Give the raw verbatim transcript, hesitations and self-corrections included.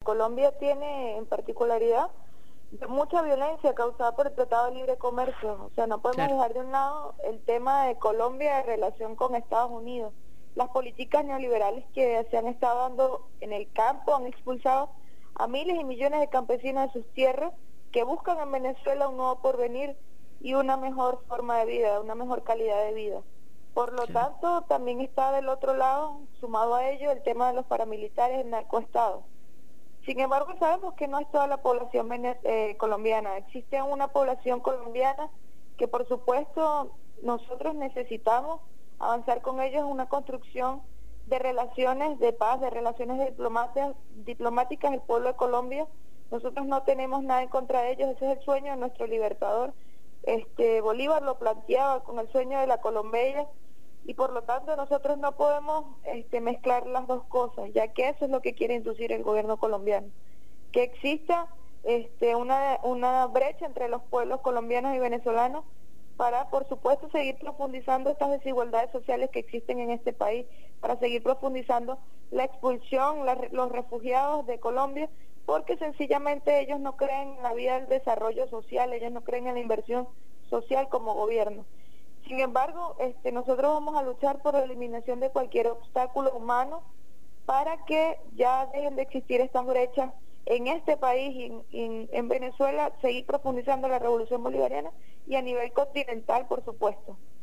Colombia tiene en particularidad mucha violencia causada por el Tratado de Libre Comercio. O sea, no podemos Claro, dejar de un lado el tema de Colombia en relación con Estados Unidos. Las políticas neoliberales que se han estado dando en el campo han expulsado a miles y millones de campesinos de sus tierras que buscan en Venezuela un nuevo porvenir y una mejor forma de vida, una mejor calidad de vida. Por lo claro. tanto, también está del otro lado, sumado a ello, el tema de los paramilitares del narcoestado. Sin embargo, sabemos que no es toda la población vene- eh, colombiana. Existe una población colombiana que, por supuesto, nosotros necesitamos avanzar con ellos en una construcción de relaciones de paz, de relaciones diplomáticas, diplomáticas del pueblo de Colombia. Nosotros no tenemos nada en contra de ellos, ese es el sueño de nuestro libertador. Este, Bolívar lo planteaba con el sueño de la Colombia, y por lo tanto nosotros no podemos este, mezclar las dos cosas, ya que eso es lo que quiere inducir el gobierno colombiano, que exista este, una, una brecha entre los pueblos colombianos y venezolanos para, por supuesto, seguir profundizando estas desigualdades sociales que existen en este país, para seguir profundizando la expulsión, la, los refugiados de Colombia, porque sencillamente ellos no creen en la vía del desarrollo social, ellos no creen en la inversión social como gobierno. Sin embargo, este, nosotros vamos a luchar por la eliminación de cualquier obstáculo humano para que ya dejen de existir estas brechas en este país y en, en, en Venezuela, seguir profundizando la revolución bolivariana y a nivel continental, por supuesto.